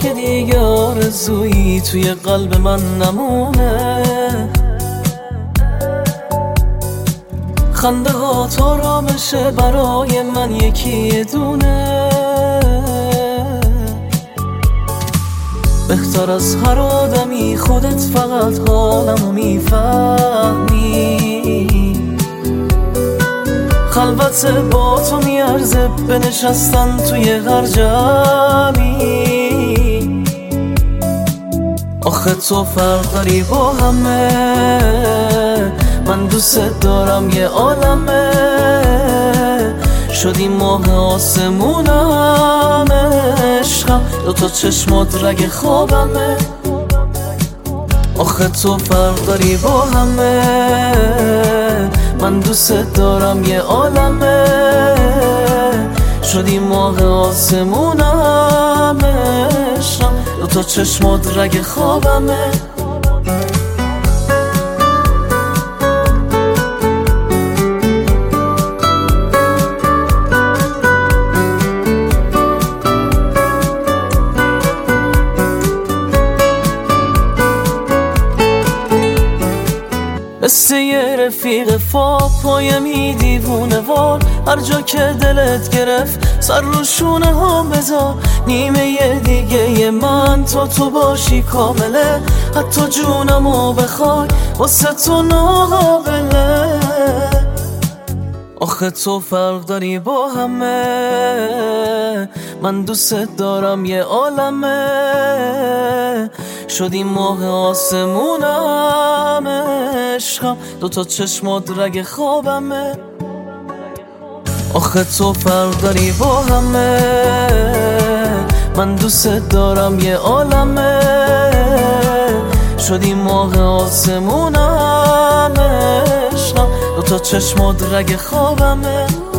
که دیگه آرزویی توی قلب من نمونه. خنده ها تا رامشه برای من یکی دونه. بهتر از هر آدمی خودت فقط حالمو میفهمی. خلوت با تو میارزه بنشستن توی هر جمعی. آخه تو فرق داری با همه، من دوست دارم یه عالمه. شدی ماه آسمونم عشقم، دوتا چشمات رگ خوابمه. آخه تو فرق داری با همه، من دوست دارم یه عالمه. شدی ماه آسمونم عشقم، دوتا چشمات رگ خوابمه. مثل یه رفیق پایم دیوونه وار، هر جا که دلت گرفت سر رو شونه ها بذار. نیمه یه دیگه ی من تو باشی کامله، حتی جونمو بخوای واسه تو ناقابله. آخه تو فرق داری با همه، من دوست دارم یه عالمه. شدی ماه آسمونم عشقم، دوتا چشمات رگ خوابمه. آخه تو فرق داری با همه، من دوست دارم یه عالمه. شدی ماه آسمونم عشقم، دوتا چشمات رگ خوابمه.